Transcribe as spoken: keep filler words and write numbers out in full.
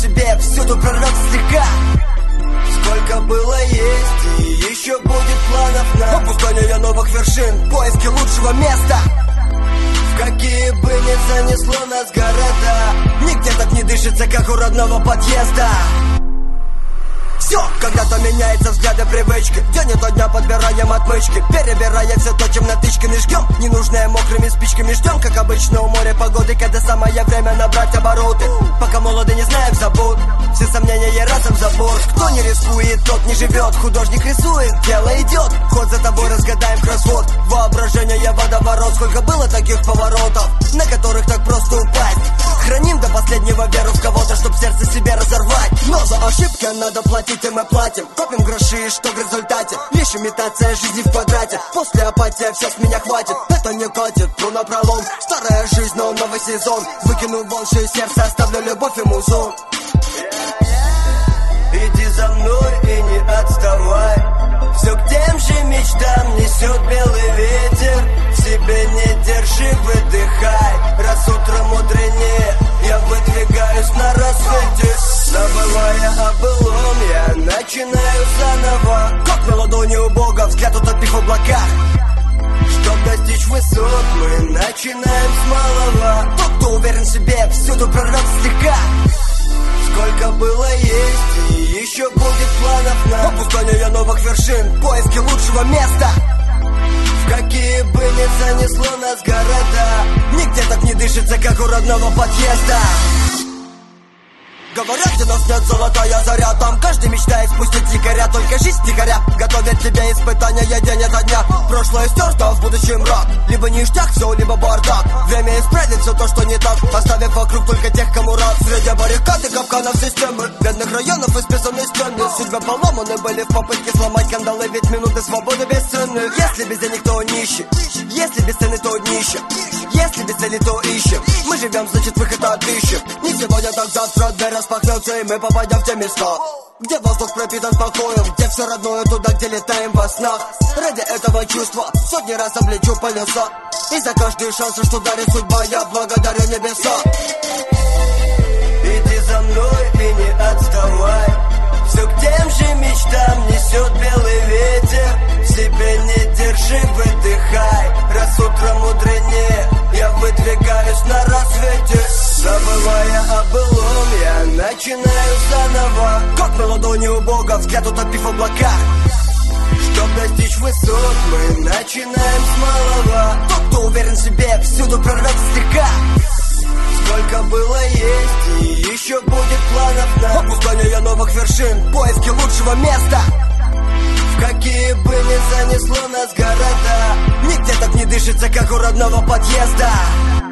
себе, всюду прорвется слегка. Сколько было есть, и еще будет планов на опускание новых вершин, поиски лучшего места. В какие бы ни занесло нас города, нигде так не дышится, как у родного подъезда. Все, когда-то меняется взгляды, привычки. День ото дня подбираем отмычки, перебирая все то, чем натычками жгем. Ненужное мокрыми спичками ждем, как обычно у моря погоды, когда самое время набрать обороты. Пока молоды, не знаем забот, все сомнения разом за борт. Кто не рискует, тот не живет. Художник рисует, дело идет. Ход за тобой, разгадаем кроссворд. Воображение водоворот. Сколько было таких поворотов, на которых так просто упасть. Храним до последнего веру в кого-то, чтоб сердце себе разорвать. Но за ошибки надо платить, и мы платим. Копим гроши, что в результате лишь имитация жизни в квадрате. После апатия, все с меня хватит. Это не катит, ну напролом. Старая жизнь, но новый сезон. Выкину вон все сердце, оставлю любовь и музон. Иди за мной и не отставай. Все к тем же мечтам несет белый ветер. В себе не держи, выдыхай. Раз утром мудренее, я выдвигаюсь на рассвете. Забывая о былом, я начинаю заново. Как на ладони у Бога, взгляд утопив в облаках. Чтоб достичь высот, мы начинаем с малого. Тот, кто уверен в себе, всюду прорвется слегка. Сколько было есть, и еще будет планов на опускание новых вершин, поиски лучшего места. В какие бы ни занесло нас города, нигде так не дышится, как у родного подъезда. Говорят, где нас нет, золотая заря. Там каждый мечтает спустить якоря. Только жизнь тихоря готовит тебе испытания день ото дня. Прошлое стерто, в будущем рак. Либо ништяк, все, либо бардак. Время исправит все то, что не так, оставив вокруг только тех, кому рад. Среди баррикад и капканов системы, бедных районов исписанной стены. Судьбы поломаны были в попытке сломать кандалы, ведь минуты свободы бесценны. Если без денег, то нищий. Если без цены, то днище. Если без цели, то ищем. Мы живем, значит выход отыщем. Не сегодня, так завтра дверь распахнется, и мы попадем в те места, где воздух пропитан покоем, где все родное, туда, где летаем во снах. Ради этого чувства сотни раз облечу полюса, и за каждый шанс, что дарит судьба, я благодарю небеса. Иди за мной и не отставай. Все к тем же мечтам несет белый ветер. В себе не держи, выдыхай. Раз утром мудренее, я выдвигаюсь на рассвете. Забывая о былом, я начинаю заново. Как на ладони у Бога, взгляд утопив в облаках. Чтоб достичь высот, мы начинаем с малого. Тот, кто уверен в себе, всюду прорвется слегка. Сколько было есть, и еще будет планов на опускание новых вершин, поиски лучшего места. В какие бы ни занесло нас города, нигде так не дышится, как у родного подъезда.